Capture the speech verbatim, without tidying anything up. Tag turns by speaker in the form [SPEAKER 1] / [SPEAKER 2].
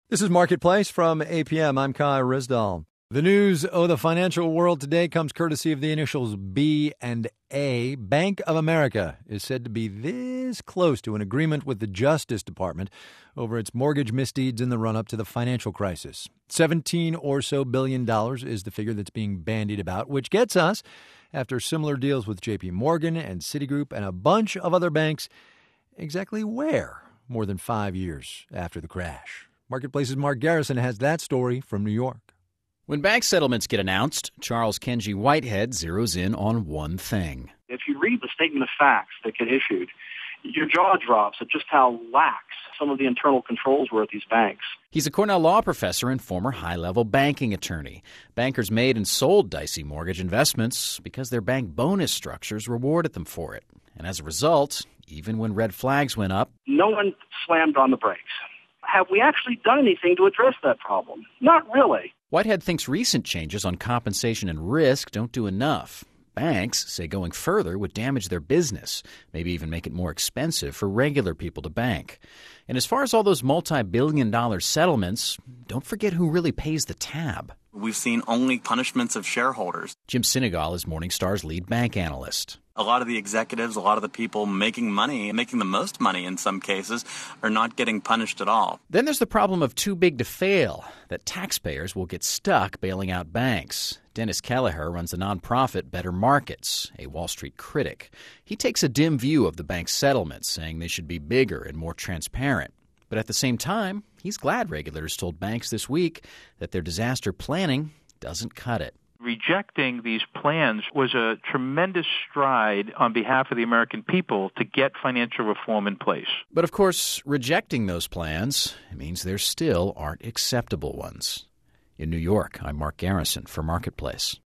[SPEAKER 1] This is Marketplace from A P M. I'm Kai Rizdal. The news of the financial world today comes courtesy of the initials B and A. Bank of America is said to be this close to an agreement with the Justice Department over its mortgage misdeeds in the run-up to the financial crisis. Seventeen or so billion dollars is the figure that's being bandied about, which gets us, after similar deals with J P Morgan and Citigroup and a bunch of other banks, exactly where more than five years after the crash. Marketplace's Mark Garrison has that story from New York.
[SPEAKER 2] When bank settlements get announced, Charles Kenji Whitehead zeroes in on one thing.
[SPEAKER 3] If you read the statement of facts that get issued, your jaw drops at just how lax some of the internal controls were at these banks.
[SPEAKER 2] He's a Cornell law professor and former high-level banking attorney. Bankers made and sold dicey mortgage investments because their bank bonus structures rewarded them for it. And as a result, even when red flags went up,
[SPEAKER 3] no one slammed on the brakes. Have we actually done anything to address that problem? Not really.
[SPEAKER 2] Whitehead thinks recent changes on compensation and risk don't do enough. Banks say going further would damage their business, maybe even make it more expensive for regular people to bank. And as far as all those multi-billion dollar settlements, don't forget who really pays the tab.
[SPEAKER 4] We've seen only punishments of shareholders.
[SPEAKER 2] Jim Sinegal is Morningstar's lead bank analyst.
[SPEAKER 4] A lot of the executives, a lot of the people making money, making the most money in some cases, are not getting punished at all.
[SPEAKER 2] Then there's the problem of too big to fail, that taxpayers will get stuck bailing out banks. Dennis Kelleher runs the nonprofit Better Markets, a Wall Street critic. He takes a dim view of the bank's settlements, saying they should be bigger and more transparent. But at the same time, he's glad regulators told banks this week that their disaster planning doesn't cut it.
[SPEAKER 5] Rejecting these plans was a tremendous stride on behalf of the American people to get financial reform in place.
[SPEAKER 2] But of course, rejecting those plans means there still aren't acceptable ones. In New York, I'm Mark Garrison for Marketplace.